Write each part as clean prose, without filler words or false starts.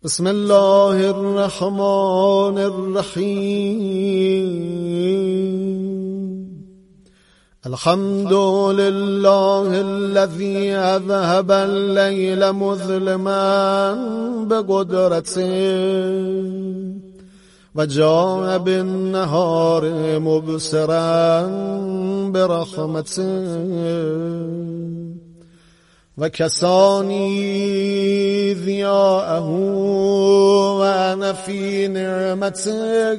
بسم الله الرحمن الرحيم. الحمد لله الذي أذهب الليل مظلما بقدرته وجاء بالنهار مبصرا برحمته وكساني ضياءه وأنا في نعمته.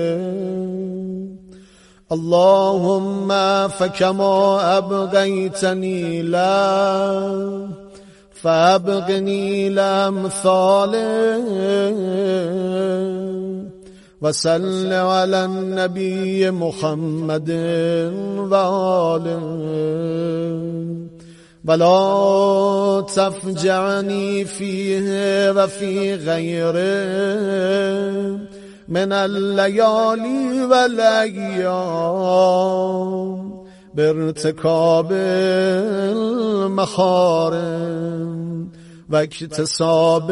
اللهم فكما أبغيتني له فأبغني لأمثاله. وصل على النبي محمد وآله ولا تفجعني فيه وفي غيره من الليالي والأيام بارتكاب المحارم واكتساب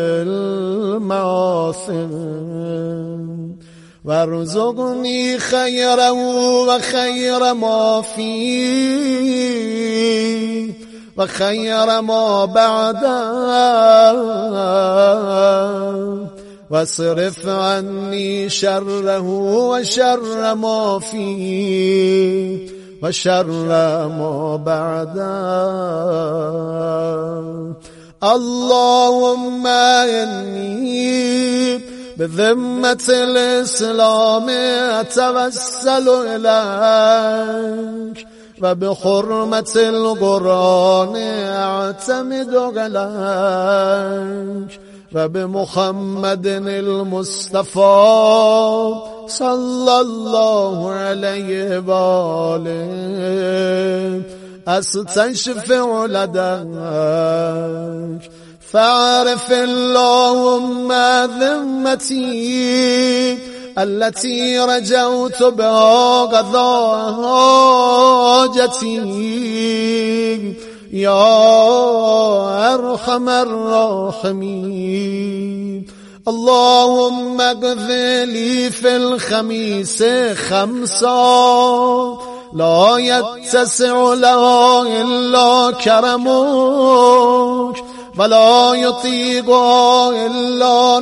المعاصم وارزقني خيره وخير ما فيه وخير ما بعده واصرف عني شره وشر ما فيه وشر ما بعده. اللهم إني بذمة الإسلام أتوسل إليك وبحرمة القرآن أعتمد عليك وبمحمد المصطفى صلى الله عليه وآله أستشفع لديك فاعرف اللهم ذمتي التي رجوت بها قضاء حاجتي يا أرحم الراحمين. اللهم اقض لي في الخميس خمسا لا يتسع لها إلا كرمك ولا يطيقها إلا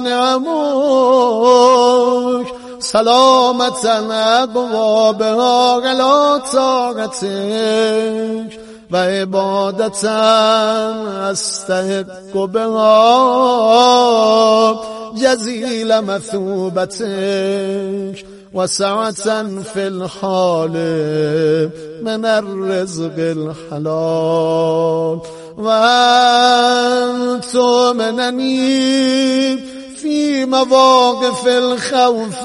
نعمك سلامة أقوى بها على طاعتك وعبادة أستحق بها جزيل مثوبتك وسعة في الحال من الرزق الحلال وأن تؤمنني في مواقف الخوف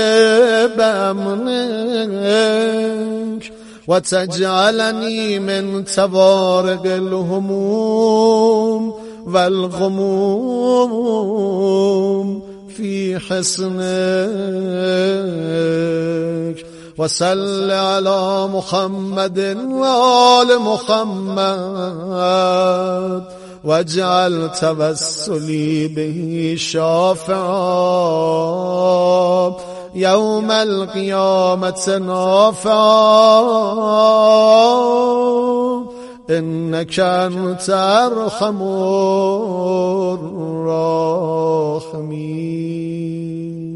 بأمنك وتجعلني من توارق الهموم والغموم في حصنك. وصل على محمد وآل محمد واجعل توسلي به شافعا يوم القيامة نافعا إنك أنت أرحم الراحمين.